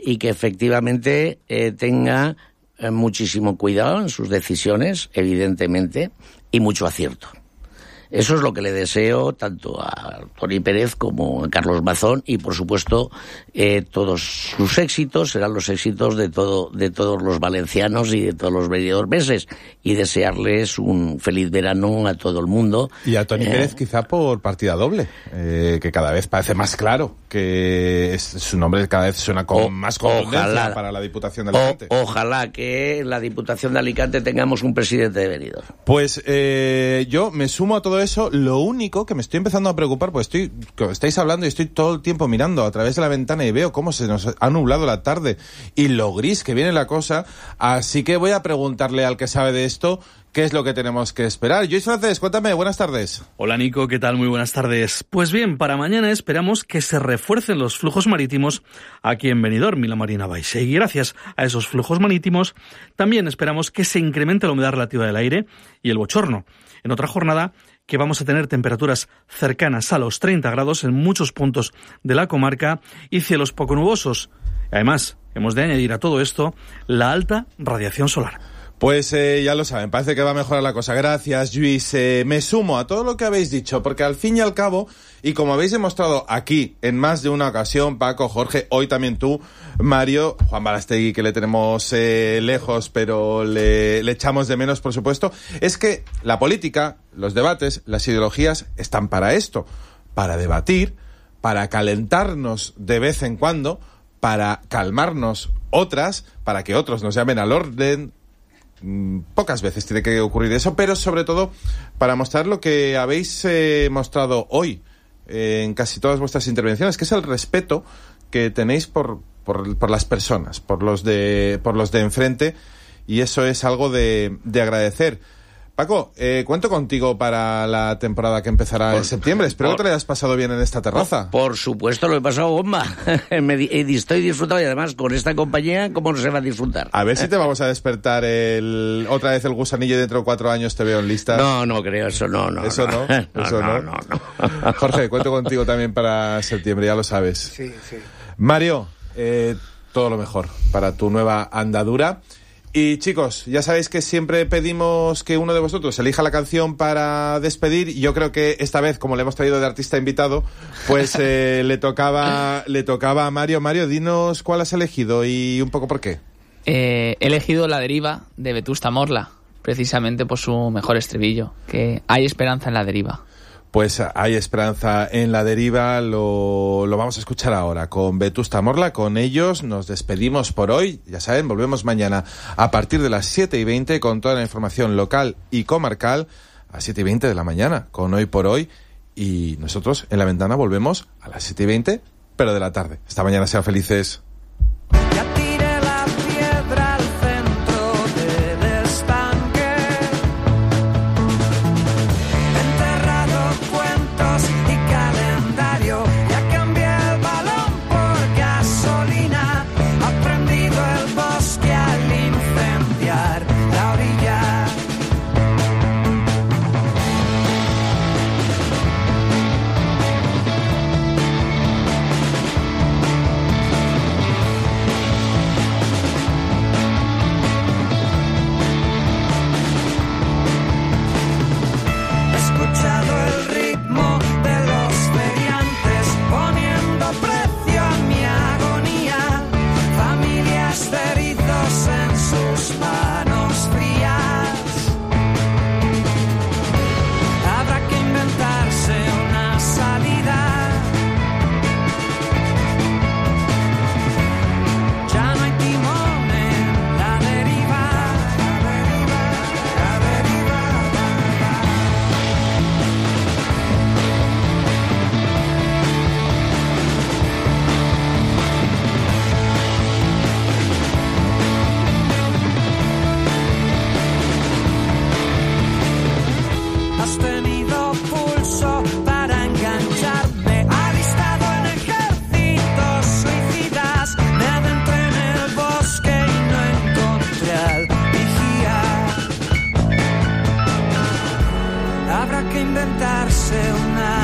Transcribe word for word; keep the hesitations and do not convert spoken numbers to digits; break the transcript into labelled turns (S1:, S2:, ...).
S1: y que efectivamente eh, tenga eh, muchísimo cuidado en sus decisiones, evidentemente, y mucho acierto. Eso es lo que le deseo tanto a Toni Pérez como a Carlos Mazón, y por supuesto eh, todos sus éxitos serán los éxitos de todo de todos los valencianos y de todos los meses, y desearles un feliz verano a todo el mundo.
S2: Y a Toni eh, Pérez quizá por partida doble, eh, que cada vez parece más claro que es, su nombre cada vez suena con o, más contundencia para la Diputación de Alicante.
S1: O, ojalá que en la Diputación de Alicante tengamos un presidente de Benidorm.
S2: Pues eh, yo me sumo a todo eso. Lo único que me estoy empezando a preocupar, pues estoy, estáis hablando y estoy todo el tiempo mirando a través de la ventana y veo cómo se nos ha nublado la tarde y lo gris que viene la cosa, así que voy a preguntarle al que sabe de esto qué es lo que tenemos que esperar. Luis Francés, cuéntame, buenas tardes.
S3: Hola Nico, ¿qué tal? Muy buenas tardes. Pues bien, para mañana esperamos que se refuercen los flujos marítimos aquí en Benidorm y la Marina Baixa, y gracias a esos flujos marítimos también esperamos que se incremente la humedad relativa del aire y el bochorno. En otra jornada que vamos a tener temperaturas cercanas a los treinta grados en muchos puntos de la comarca y cielos poco nubosos. Además, hemos de añadir a todo esto la alta radiación solar.
S2: Pues eh, ya lo saben, parece que va a mejorar la cosa. Gracias, Luis. Eh, me sumo a todo lo que habéis dicho, porque al fin y al cabo, y como habéis demostrado aquí en más de una ocasión, Paco, Jorge, hoy también tú, Mario, Juan Balastegui, que le tenemos eh, lejos, pero le, le echamos de menos, por supuesto, es que la política, los debates, las ideologías están para esto, para debatir, para calentarnos de vez en cuando, para calmarnos otras, para que otros nos llamen al orden. Pocas veces tiene que ocurrir eso, pero sobre todo para mostrar lo que habéis eh, mostrado hoy eh, en casi todas vuestras intervenciones, que es el respeto que tenéis por, por, por las personas, por los de, por los de enfrente, y eso es algo de, de agradecer. Paco, eh, cuento contigo para la temporada que empezará por, en septiembre. Espero por, que te lo hayas pasado bien en esta terraza.
S1: Por, por supuesto, lo he pasado bomba. Me, estoy disfrutando, y además con esta compañía, ¿cómo no se va a disfrutar?
S2: A ver si te vamos a despertar el, otra vez el gusanillo y dentro de cuatro años te veo en listas.
S1: No, no creo, eso no, no.
S2: Eso no, no eso no. no, no, no. Jorge, cuento contigo también para septiembre, ya lo sabes.
S4: Sí, sí.
S2: Mario, eh, todo lo mejor para tu nueva andadura. Y chicos, ya sabéis que siempre pedimos que uno de vosotros elija la canción para despedir. Yo creo que esta vez, como le hemos traído de artista invitado, pues eh, le tocaba le tocaba a Mario. Mario, dinos cuál has elegido y un poco por qué.
S5: Eh, he elegido La Deriva de Vetusta Morla, precisamente por su mejor estribillo, que hay esperanza en la deriva.
S2: Pues hay esperanza en la deriva, lo, lo vamos a escuchar ahora con Vetusta Morla. Con ellos nos despedimos por hoy. Ya saben, volvemos mañana a partir de las siete y veinte con toda la información local y comarcal a siete y veinte de la mañana con Hoy por Hoy. Y nosotros en La Ventana volvemos a las siete y veinte, pero de la tarde. Esta mañana sean felices.
S6: Habrá que inventarse una